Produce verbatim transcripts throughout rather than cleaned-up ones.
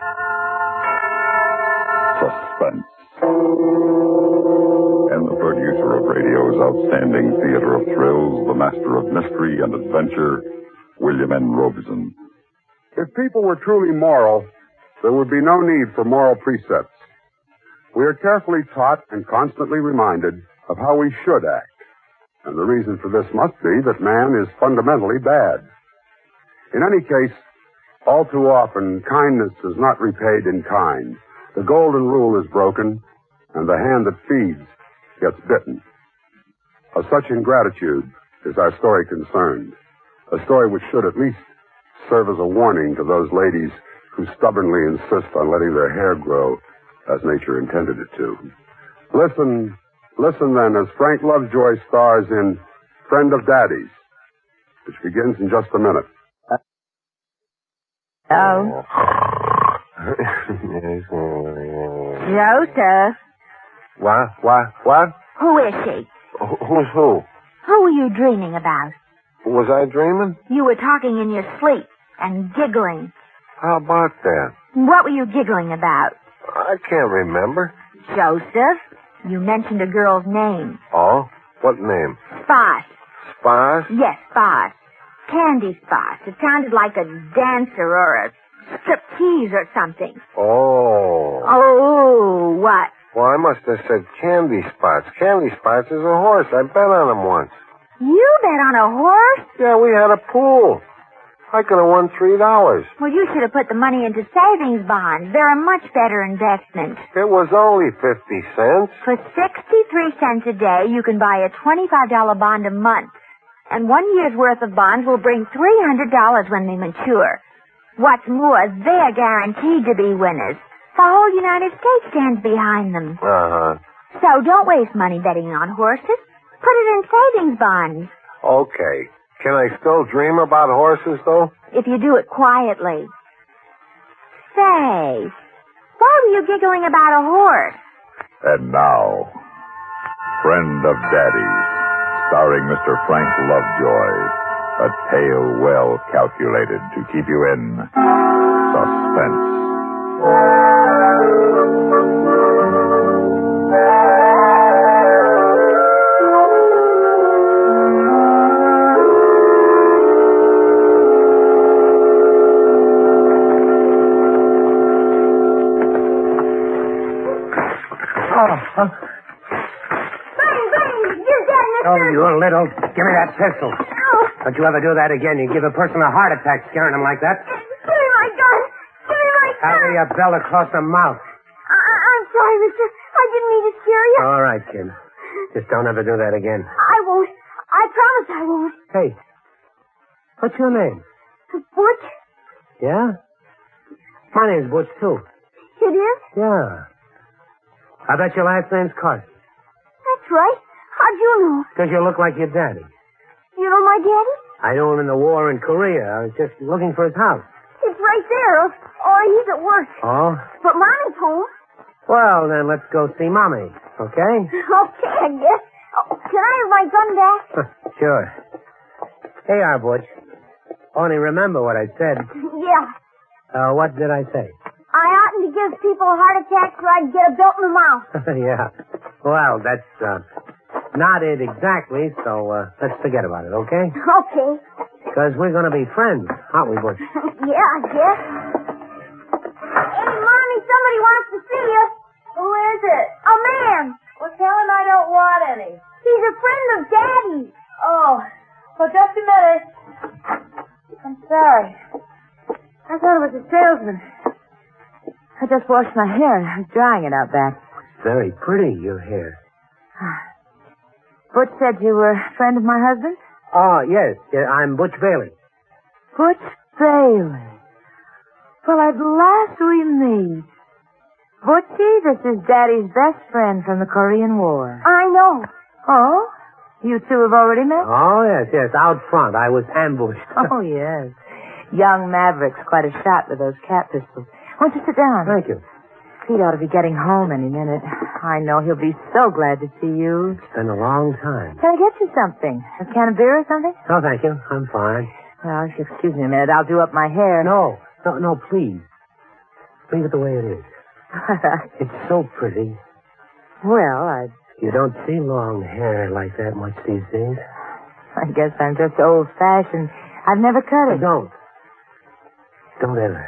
Suspense. And the producer of radio's outstanding theater of thrills, the master of mystery and adventure, William N. Robeson. If people were truly moral, there would be no need for moral precepts. We are carefully taught and constantly reminded of how we should act. And the reason for this must be that man is fundamentally bad. In any case, all too often, kindness is not repaid in kind. The golden rule is broken, and the hand that feeds gets bitten. Of such ingratitude is our story concerned. A story which should at least serve as a warning to those ladies who stubbornly insist on letting their hair grow as nature intended it to. Listen, listen then as Frank Lovejoy stars in Friend of Daddy's, which begins in just a minute. Oh. Joseph. What? What? What? Who is she? Who's who? Who were you dreaming about? Was I dreaming? You were talking in your sleep and giggling. How about that? What were you giggling about? I can't remember. Joseph, you mentioned a girl's name. Oh? What name? Spot. Spot? Yes, Spot. Candy Spot. It sounded like a dancer or a striptease or something. Oh. Oh, what? Well, I must have said Candy Spots. Candy Spots is a horse. I bet on him once. You bet on a horse? Yeah, we had a pool. I could have won three dollars. Well, you should have put the money into savings bonds. They're a much better investment. It was only fifty cents. For sixty-three cents a day, you can buy a twenty-five dollar bond a month. And one year's worth of bonds will bring three hundred dollars when they mature. What's more, they're guaranteed to be winners. The whole United States stands behind them. Uh-huh. So don't waste money betting on horses. Put it in savings bonds. Okay. Can I still dream about horses, though? If you do it quietly. Say, why were you giggling about a horse? And now, Friend of Daddy's, starring Mister Frank Lovejoy. A tale well calculated to keep you in suspense. Oh, you little. Give me that pistol. Oh. Don't you ever do that again. You give a person a heart attack scaring him like that. Give me my gun. Give me my gun. Carry a belt across the mouth. I- I'm sorry, mister. I didn't mean to scare you. All right, kid. Just don't ever do that again. I won't. I promise I won't. Hey, what's your name? Butch? Yeah? My name's Butch, too. It is? Yeah. I bet your last name's Carson. That's right. How'd you know? Because you look like your daddy. You know my daddy? I knew him in the war in Korea. I was just looking for his house. It's right there. Oh, he's at work. Oh? But Mommy's home. Well, then let's go see Mommy, okay? Okay, I guess. Oh, can I have my gun back? Sure. Hey, our Butch. Only remember what I said. Yeah. Uh, what did I say? I oughtn't to give people a heart attack so I'd get a belt in the mouth. Yeah. Well, that's uh, not it exactly, so uh, let's forget about it, okay? Okay. Because we're going to be friends, aren't we, Butch? Yeah, I guess. Hey, Mommy, somebody wants to see you. Who is it? A man. Well, tell him I don't want any. He's a friend of Daddy's. Oh, well, just a minute. I'm sorry. I thought it was a salesman. I just washed my hair and I'm drying it out back. Very pretty, your hair. Butch said you were a friend of my husband? Oh, yes. Yeah, I'm Butch Bailey. Butch Bailey. Well, at last we meet. Butchie, this is Daddy's best friend from the Korean War. I know. Oh? You two have already met? Oh, yes, yes. Out front. I was ambushed. Oh, yes. Young Maverick's quite a shot with those cat pistols. Won't you sit down? Thank you. Pete ought to be getting home any minute. I know he'll be so glad to see you. It's been a long time. Can I get you something? A can of beer or something? No, thank you. I'm fine. Well, if you excuse me a minute, I'll do up my hair. No, no, no, please. Leave it the way it is. It's so pretty. Well, I You don't see long hair like that much these days. I guess I'm just old-fashioned. I've never cut it. Don't. Don't ever.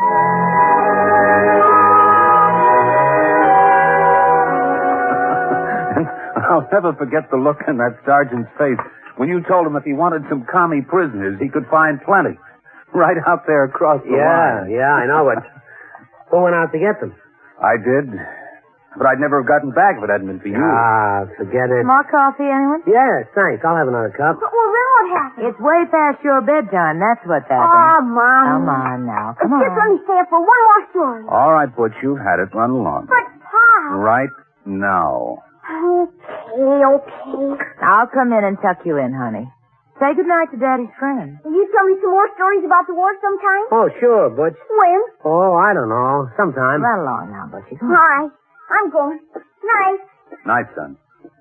I'll never forget the look in that sergeant's face when you told him if he wanted some commie prisoners, he could find plenty. Right out there across the Yeah, line. yeah, I know, but who went out to get them? I did. But I'd never have gotten back if it hadn't been for you. Ah, forget it. More coffee, anyone? Yes, thanks. I'll have another cup. Well, then what happened? It's way past your bedtime. That's what's Oh, happened. Mom. Come on now. Come Just let on. me stay up for one more story. All right, Butch, you've had it. Run along. But, Pa. Right now. Okay, okay. I'll come in and tuck you in, honey. Say goodnight to Daddy's friend. Will you tell me some more stories about the war sometime? Oh, sure, Butch. When? Oh, I don't know. Sometime. Run along now, Butchie. Come All on. right. I'm going. Night. Night, son.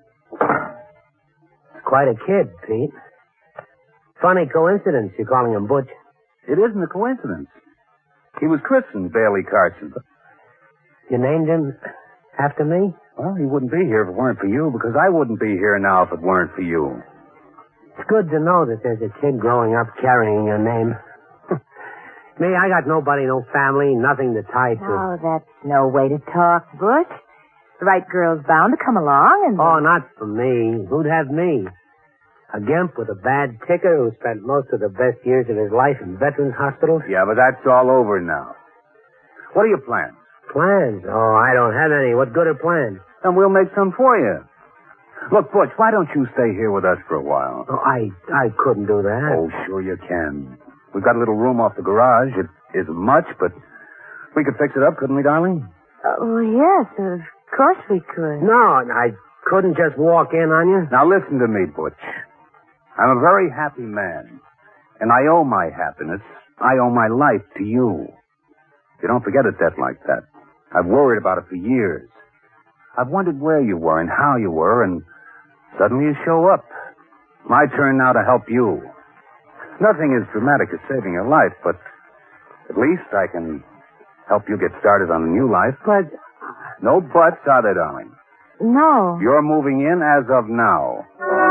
It's quite a kid, Pete. Funny coincidence, you're calling him Butch. It isn't a coincidence. He was christened Bailey Carson. You named him after me? Well, he wouldn't be here if it weren't for you, because I wouldn't be here now if it weren't for you. It's good to know that there's a kid growing up carrying your name. Me, I got nobody, no family, nothing to tie to. Oh, that's no way to talk, Butch. The right girl's bound to come along and... Oh, not for me. Who'd have me? A gimp with a bad ticker who spent most of the best years of his life in veterans' hospitals? Yeah, but that's all over now. What are your plans? Plans? Oh, I don't have any. What good are plans? And we'll make some for you. Look, Butch, why don't you stay here with us for a while? Oh, I I couldn't do that. Oh, sure you can. We've got a little room off the garage. It isn't much, but we could fix it up, couldn't we, darling? Oh, yes, of course we could. No, I couldn't just walk in on you. Now listen to me, Butch. I'm a very happy man, and I owe my happiness, I owe my life to you. You don't forget a debt like that. I've worried about it for years. I've wondered where you were and how you were, and suddenly you show up. My turn now to help you. Nothing as dramatic as saving your life, but at least I can help you get started on a new life. But... No buts, are there, darling? No. You're moving in as of now.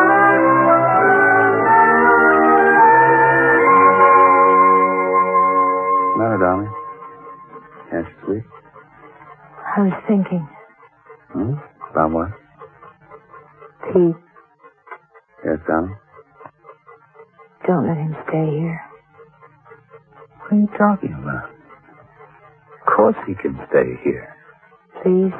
No, darling. Yes, sweet. I was thinking, Hmm? About what? Pete, Yes, darling. don't let him stay here. What are you talking about? Of course he can stay here. Please.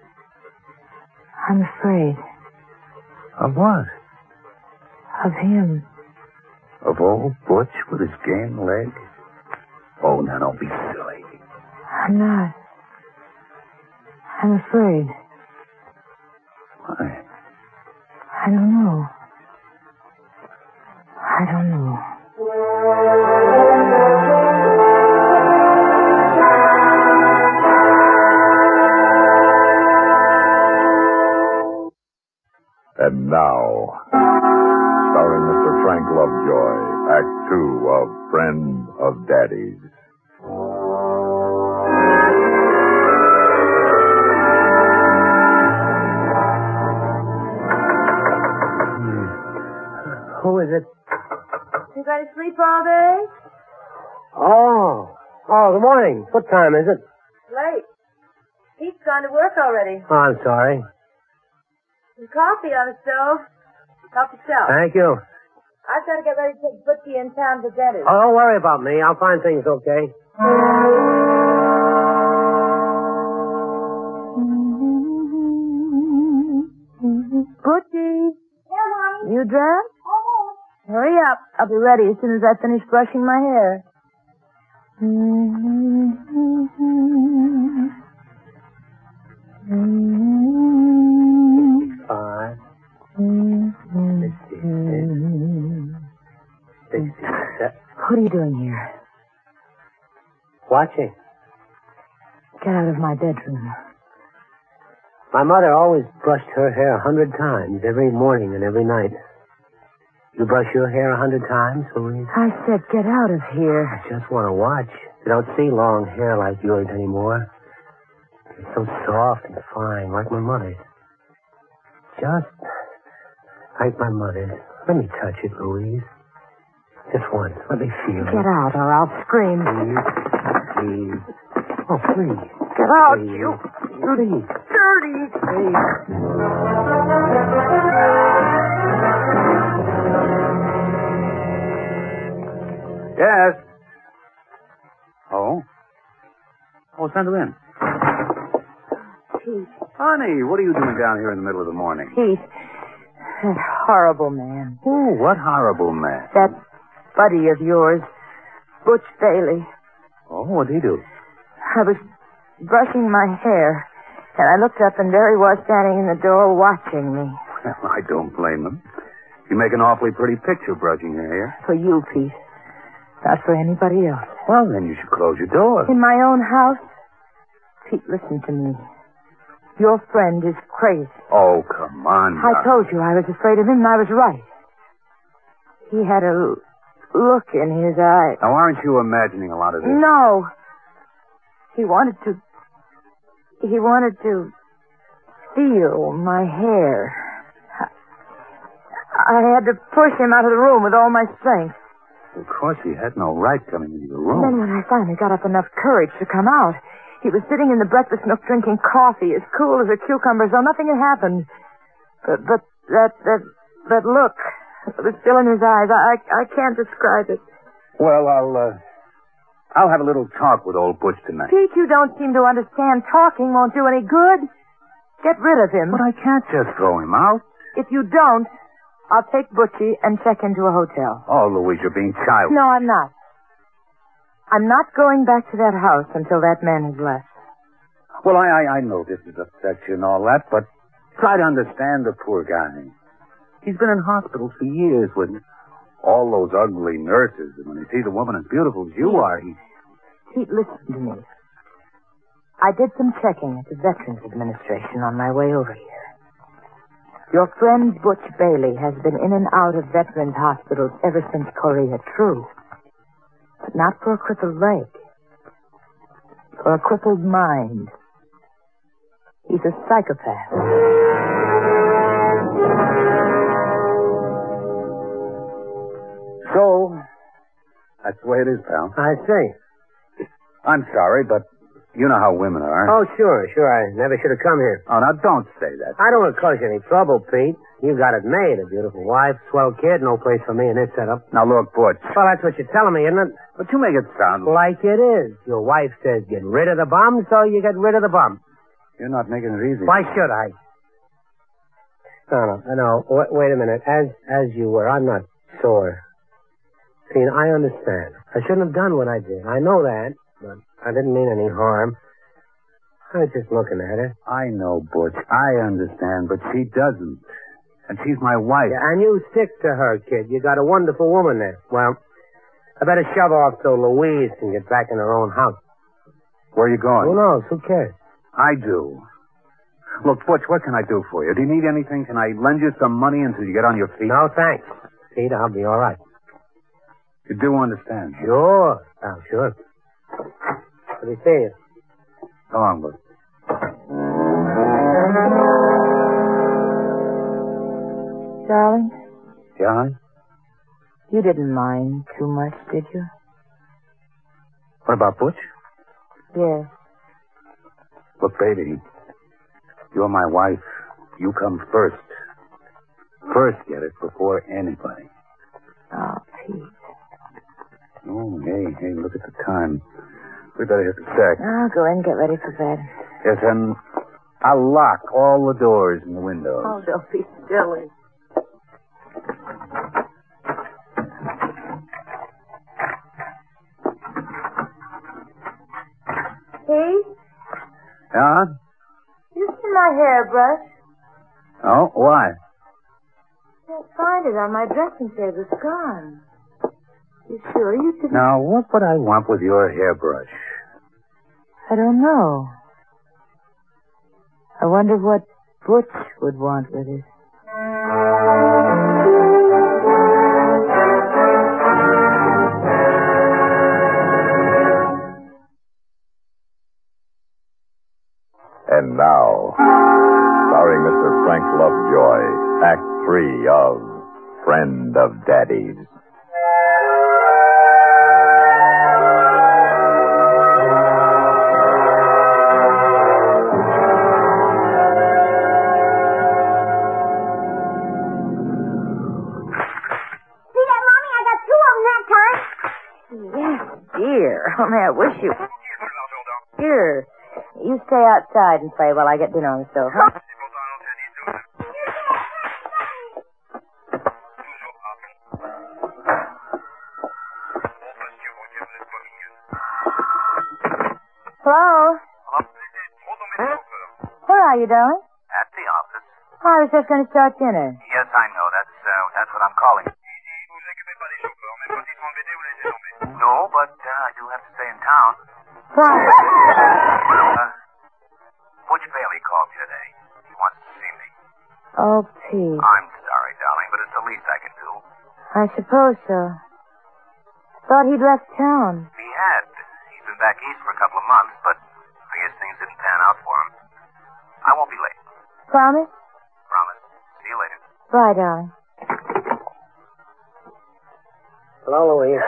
I'm afraid Of what? of him. Of old Butch with his game leg? Oh, now don't be silly. I'm not. I'm afraid. Why? I don't know. I don't know. And now, starring Mister Frank Lovejoy, Act Two of Friend of Daddy's. Who is it? You going to sleep all day? Oh. Oh, good morning. What time is it? Late. Pete's gone to work already. Oh, I'm sorry. Some coffee on the stove. Help yourself. Thank you. I've got to get ready to take Butchie in town to the dentist. Oh, don't worry about me. I'll find things okay. Butchie, Yeah, Mommy. you dressed? Oh. Hurry up. I'll be ready as soon as I finish brushing my hair. Five, six, seven. What are you doing here? Watching. Get out of my bedroom. My mother always brushed her hair a hundred times every morning and every night. You brush your hair a hundred times, Louise? I said get out of here. I just want to watch. You don't see long hair like yours anymore. It's so soft and fine, like my mother's. Just like my mother's. Let me touch it, Louise. Just once. Let me feel it. Get out or I'll scream. Please. Please. Oh, please. Get out, Please. you. Please. Dirty. Yes. Oh? Oh, send her in. Pete. Honey, what are you doing down here in the middle of the morning? Pete. That horrible man. Oh, what horrible man. That buddy of yours, Butch Bailey. Oh, what did he do? I was brushing my hair, and I looked up, and there he was standing in the door watching me. Well, I don't blame him. You make an awfully pretty picture brushing your hair. For you, Pete. Not for anybody else. Well, then you should close your door. In my own house? Pete, listen to me. Your friend is crazy. Oh, come on. I now. told you I was afraid of him, and I was right. He had a l- look in his eye. Now, aren't you imagining a lot of this? No. He wanted to... He wanted to feel my hair. I, I had to push him out of the room with all my strength. Of course, he had no right coming into your And then room. when I finally got up enough courage to come out, he was sitting in the breakfast nook drinking coffee, as cool as a cucumber, as though nothing had happened. But but that that that look was still in his eyes. I I can't describe it. Well, I'll, uh, I'll have a little talk with old Butch tonight. Pete, you don't seem to understand. Talking won't do any good. Get rid of him. But I can't just throw him out. If you don't, I'll take Butchie and check into a hotel. Oh, Louise, you're being childish. No, I'm not. I'm not going back to that house until that man has left. Well, I, I, I know this has upset you and all that, but try to understand the poor guy. He's been in hospital for years with all those ugly nurses, and when he sees a woman as beautiful as you are, he... Pete, listen to me. I did some checking at the Veterans Administration on my way over here. Your friend Butch Bailey has been in and out of veterans' hospitals ever since Korea, true. But not for a crippled leg. For a crippled mind. He's a psychopath. So, that's the way it is, pal. I see. I'm sorry, but you know how women are. Oh, sure, sure. I never should have come here. Oh, now don't say that. I don't want to cause you any trouble, Pete. You got it made. A beautiful wife, swell kid, no place for me in this setup. Now, look, Butch. Well, that's what you're telling me, isn't it? But you make it sound like... Like it is. Your wife says get rid of the bum, so you get rid of the bum. You're not making it easy. Why should I? No, no, no. Wait, wait a minute. As as you were, I'm not sore. See, I understand. I shouldn't have done what I did. I know that, but I didn't mean any harm. I was just looking at her. I know, Butch. I understand, but she doesn't. And she's my wife. Yeah, and you stick to her, kid. You got a wonderful woman there. Well, I better shove off so Louise can get back in her own house. Where are you going? Who knows? Who cares? I do. Look, Butch, what can I do for you? Do you need anything? Can I lend you some money until you get on your feet? No, thanks. Pete, I'll be all right. You do understand? Sure. Oh, sure. Let me see you. So long, Butch. Darling, Yeah, honey? you didn't mind too much, did you? What about Butch? Yes. Look, baby, you're my wife. You come first. First get it before anybody. Oh, Pete. Oh, hey, hey, look at the time. We better hit the sack. I'll go in and get ready for bed. Yes, and I'll lock all the doors and the windows. Oh, don't be silly. Pete, Yeah? you see my hairbrush? Oh, why? Can't find it on my dressing table. It's gone. You sure you didn't? Now, what would I want with your hairbrush? I don't know. I wonder what Butch would want with it. And now, starring Mister Frank Lovejoy, Act Three of Friend of Daddy's. See that, Mommy? I got two of them that time. Yes, dear. Only I wish you... Here. You stay outside and play while I get dinner on the stove, huh? Hello? Where are you, darling? At the office. I was just going to start dinner. Yes, I know. That's uh, that's what I'm calling. No, but uh, I do have to stay in town. Why? Uh, Butch Bailey called me today. He wants to see me. Oh, Pete. I'm sorry, darling, but it's the least I can do. I suppose so. Thought he'd left town. He had. He's been back east for a couple of months, but I guess things didn't pan out for him. I won't be late. Promise? Promise. See you later. Bye, darling. Hello, Louise.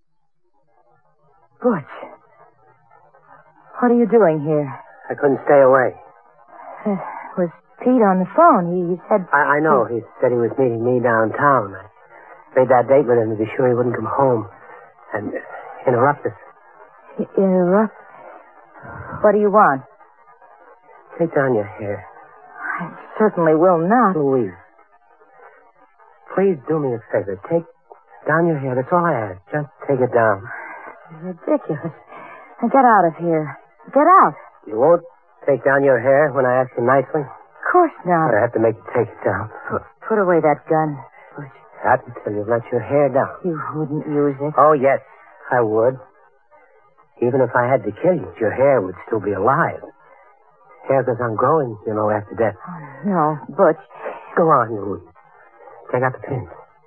Butch. What are you doing here? I couldn't stay away. Uh, was Pete on the phone? He, he said... I, I know. He said he was meeting me downtown. I made that date with him to be sure he wouldn't come home and interrupt us. Interrupt? What do you want? Take down your hair. I certainly will not. Louise, please do me a favor. Take down your hair. That's all I ask. Just take it down. Ridiculous. Now get out of here. Get out. You won't take down your hair when I ask you nicely? Of course not. I have to make you take it down. Put, put away that gun. Butch. Not until you let your hair down. You wouldn't use it. Oh, yes, I would. Even if I had to kill you, your hair would still be alive. Hair goes on growing, you know, after death. Oh, no, Butch. Go on, Louise. Take out the pins.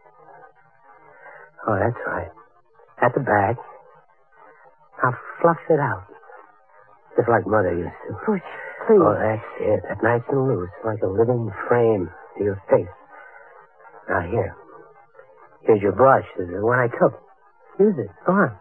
Oh, that's right. At the back. Now fluff it out. Just like Mother used to. Butch, please. Oh, that's it. That's nice and loose, like a living frame to your face. Now, here. Here's your brush. This is the one I took. Use it. Go on.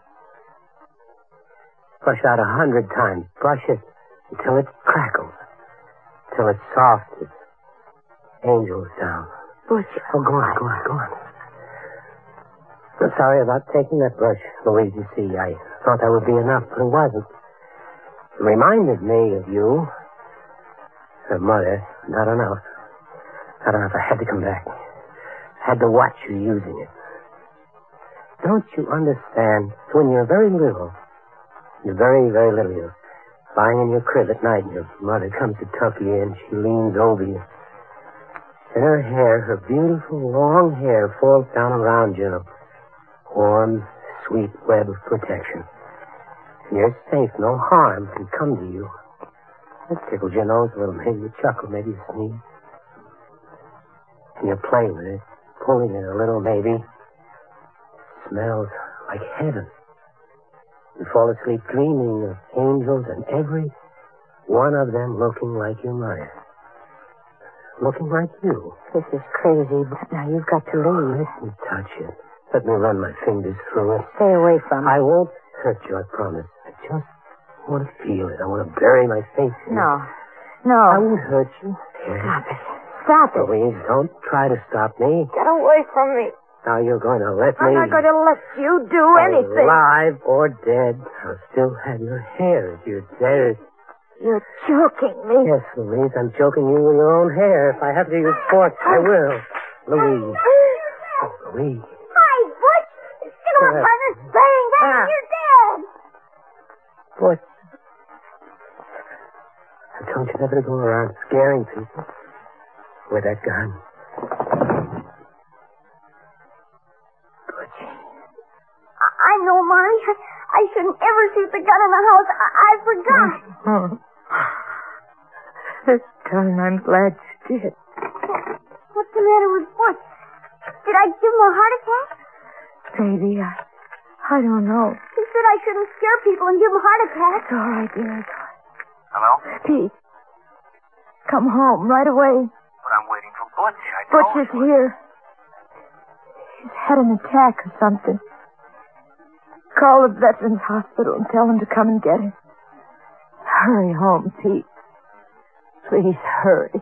Brush out a hundred times. Brush it until it crackles. Until it's soft as angels down. Butch. Oh, go on, go on, go on. I'm sorry about taking that brush, Louise. You see, I thought that would be enough, but it wasn't. It reminded me of you. Of Mother. Not enough. Not enough. I had to come back. I had to watch you using it. Don't you understand? When you're very little, you're very, very little, you're lying in your crib at night, and your mother comes to tuck you in. She leans over you. And her hair, her beautiful long hair, falls down around you in a warm, sweet web of protection. And you're safe. No harm can come to you. It tickles your nose a little. Maybe you chuckle. Maybe you sneeze. And you play with it, pulling it a little, maybe. It smells like heaven. You fall asleep dreaming of angels, and every one of them looking like your mother. Looking like you. This is crazy, but now you've got to leave. Listen, touch it. Let me run my fingers through it. Stay away from it. I won't hurt you, I promise. I just want to feel it. I want to bury my face in No. it. No. I won't hurt you. Stop it. Stop it. Louise, don't try to stop me. Get away from me. Now you're going to let me... I'm not going to let you do anything. Alive or dead, I'll still have your hair. If you're dead... You're choking me. Yes, Louise, I'm choking you with your own hair. If I have to use force, I will. Louise. Oh, Louise. Hi, Butch. Get off Uh, on this thing. That's ah. your dad. What? I told you never to go around scaring people with that gun. Butch. I, I know, Mommy. I, I shouldn't ever shoot the gun in the house. I, I forgot. Oh. This time I'm glad you did. What's the matter with Butch? Did I give him a heart attack? Maybe. I, I don't know. He said I shouldn't scare people and give them heart attacks. It's all right, dear. It's all right. Hello? Pete. come home right away. But I'm waiting for Butch. I Butch told is you. here. He's had an attack or something. Call the Veterans Hospital and tell them to come and get him. Hurry home, Pete. Please hurry.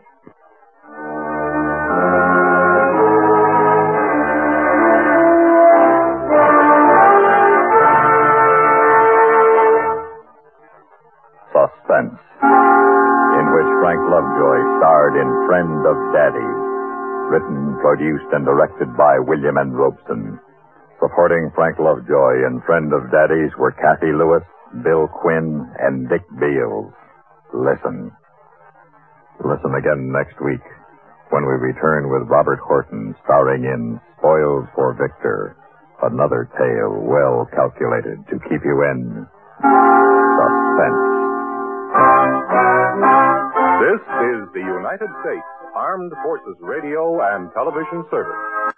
Suspense, in which Frank Lovejoy starred in Friend of Daddy's, written, produced, and directed by William N. Robeson. Supporting Frank Lovejoy in Friend of Daddy's were Kathy Lewis, Bill Quinn, and Dick Beals. Listen. Listen again next week when we return with Robert Horton starring in Spoils for Victor, another tale well calculated to keep you in suspense. This is the United States Armed Forces Radio and Television Service.